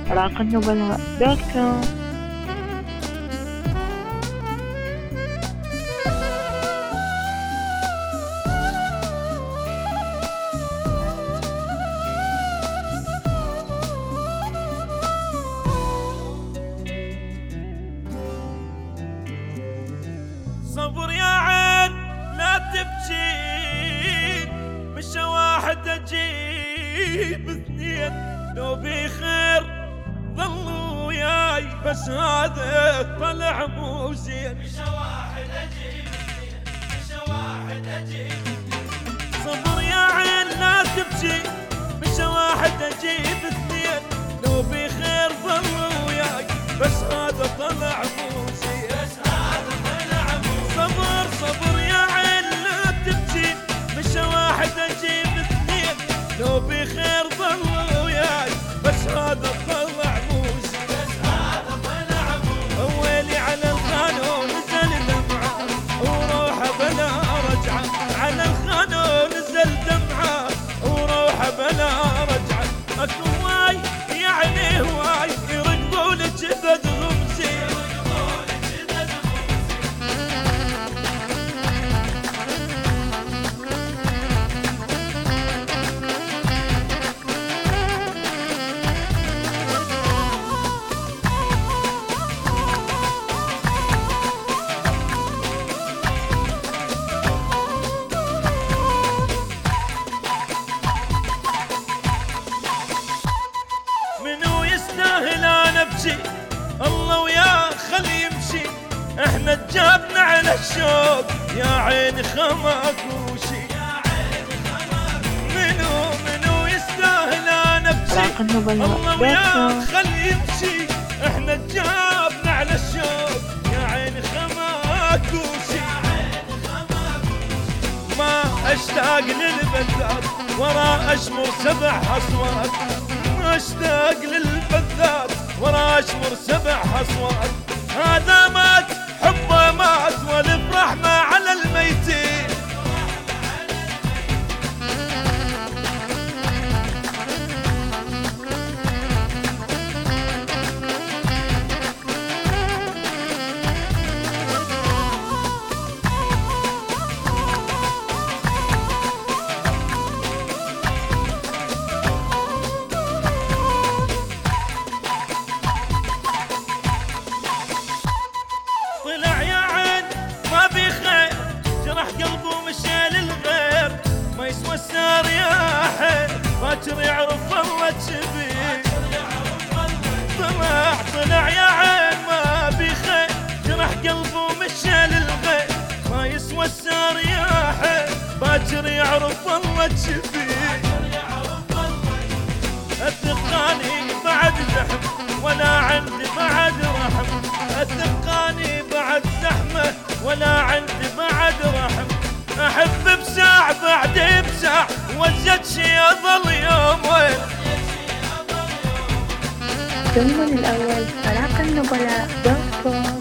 راقالنبلاء.com. صبر يا عين لا تبكين، مش واحد اجيب اثنين، لو بخير ظلوا وياي بس هذا طلع مو زين. مش واحد اجيب اثنين، مش واحد اجيب اثنين. صبر يا عين لا تبكي، مش واحد اجيب اثنين، لو بخير ظلوا وياي بس هذا طلع مو زين. صبر صبر يا عين لا تبكي، مش واحد اجيب اثنين، لو بخير ظل وياي بس هذا طلع موز. بس هذا طلع موز. ويلي على الخانون نزل دمعه وروحه بلا رجعه، على الخانون نزل دمعه وروحه بلا رجعه. اكو هواي يعني هواي يرقبوا لك جدد غمزي. الله وياه خلي يمشي، احنا تجابنا على الشوق يا عيني خماكوشي. منو يستاهل انا ابكي، الله وياه خلي يمشي، احنا تجابنا على الشوق يا عيني خماكوشي. ما اشتاق للبذات ورا اشمر 7 اصوات، ما اشتاق للبذات ورا اشمر 7 اصوات. هذا مات حبه مات والافراح ما على الميتين. طلع يا عين ما بخير، جرح قلبه مشى للغير، ما يسوى السار يا حين باكر يعرف الله تشبيه. طلع يا عين ما بخير، جرح قلبه مشى للغير، ما يسوى السار يا حين باكر يعرف الله تشبيه. الثقاني بعد زحم ولا عندي بعد رحم، الثقاني بعد زحمة ولا عندي بعد رحم. أحب بساع بعد بساع وزت شي أظل يومين. ضمن الأول راقالنبلاء.com.